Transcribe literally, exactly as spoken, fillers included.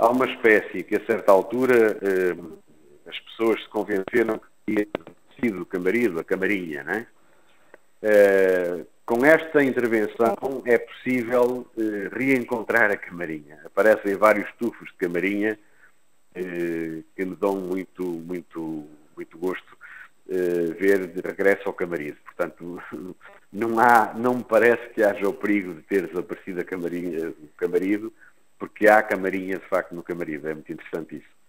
há uma espécie que a certa altura eh, as pessoas se convenceram que tinha sido o camarido, a camarinha, não é? Eh, com esta intervenção é possível eh, reencontrar a camarinha. Aparecem vários tufos de camarinha eh, que me dão muito, muito, muito gosto eh, ver de regresso ao camarido. Portanto, não, há, não me parece que haja o perigo de ter desaparecido a camarinha, o camarido, porque há camarinha de facto no camarido. É muito interessante isso.